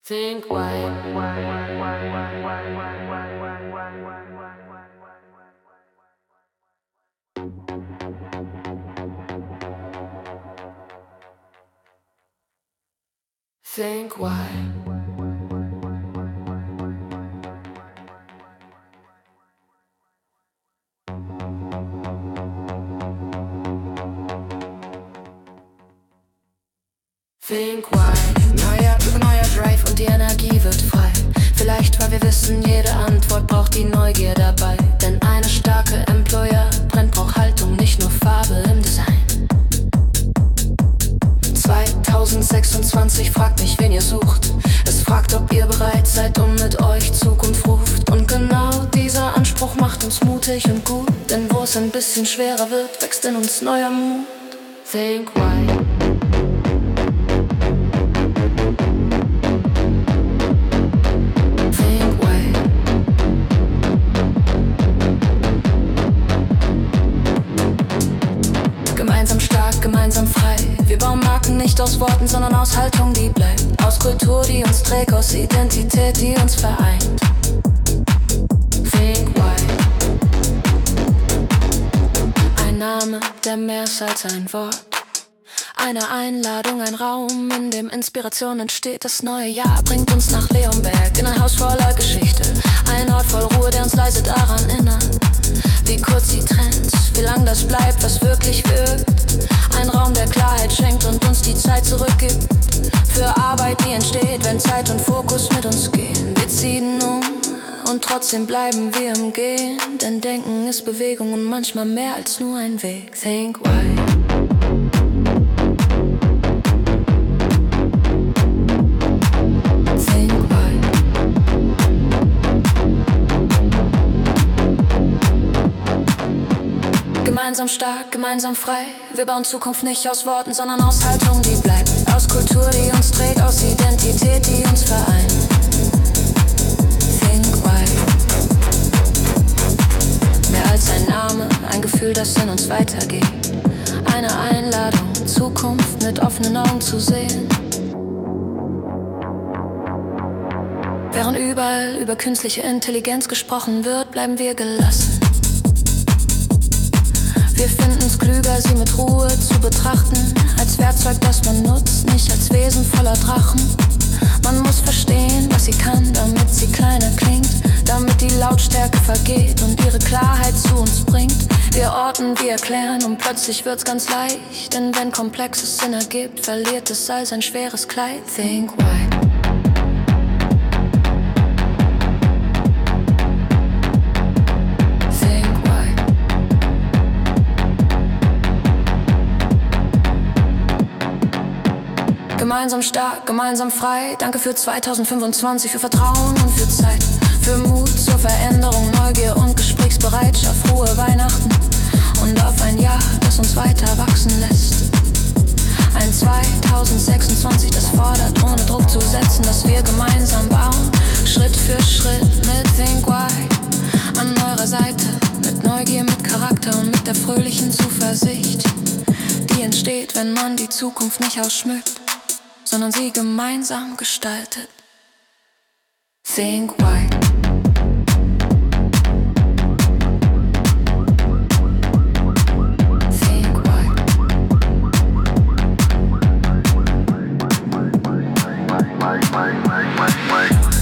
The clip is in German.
Think why. Think why. Think why. Neuer Drive und die Energie wird frei. Vielleicht, weil wir wissen, jede Antwort braucht die Neugier dabei. Denn eine starke Employer brennt, braucht Haltung, nicht nur Farbe im Design. 2026 fragt nicht, wen ihr sucht. Es fragt, ob ihr bereit seid und mit euch Zukunft ruft. Und genau dieser Anspruch macht uns mutig und gut. Denn wo es ein bisschen schwerer wird, wächst in uns neuer Mut. Think why. Gemeinsam frei. Wir bauen Marken nicht aus Worten, sondern aus Haltung, die bleibt. Aus Kultur, die uns trägt, aus Identität, die uns vereint. Think why. Ein Name, der mehr ist als ein Wort. Eine Einladung, ein Raum, in dem Inspiration entsteht. Das neue Jahr bringt uns nach Leonberg in ein Haus voller Geschichte. Ein Ort voll Ruhe, der uns leise daran erinnert, wie kurz die Trends, wie lang das bleibt, was wirklich wirkt. Ein Raum, der Klarheit schenkt und uns die Zeit zurückgibt. Für Arbeit, die entsteht, wenn Zeit und Fokus mit uns gehen. Wir ziehen und trotzdem bleiben wir im Gehen. Denn Denken ist Bewegung und manchmal mehr als nur ein Weg. Think why. Gemeinsam stark, gemeinsam frei. Wir bauen Zukunft nicht aus Worten, sondern aus Haltung, die bleibt. Aus Kultur, die uns trägt, aus Identität, die uns vereint. Think why. Mehr als ein Name, ein Gefühl, das in uns weitergeht. Eine Einladung, Zukunft mit offenen Augen zu sehen. Während überall über künstliche Intelligenz gesprochen wird, bleiben wir gelassen. Wir finden's klüger, sie mit Ruhe zu betrachten. Als Werkzeug, das man nutzt, nicht als Wesen voller Drachen. Man muss verstehen, was sie kann, damit sie kleiner klingt. Damit die Lautstärke vergeht und ihre Klarheit zu uns bringt. Wir orten, wir erklären und plötzlich wird's ganz leicht. Denn wenn Komplexes Sinn ergibt, verliert es all sein schweres Kleid. Think why. Gemeinsam stark, gemeinsam frei. Danke für 2025, für Vertrauen und für Zeit. Für Mut zur Veränderung, Neugier und Gesprächsbereitschaft. Frohe Weihnachten und auf ein Jahr, das uns weiter wachsen lässt. Ein 2026, das fordert, ohne Druck zu setzen, dass wir gemeinsam bauen. Schritt für Schritt mit Think Why. An eurer Seite, mit Neugier, mit Charakter und mit der fröhlichen Zuversicht, die entsteht, wenn man die Zukunft nicht ausschmückt, sondern sie gemeinsam gestaltet. Think why. Think why. Think why.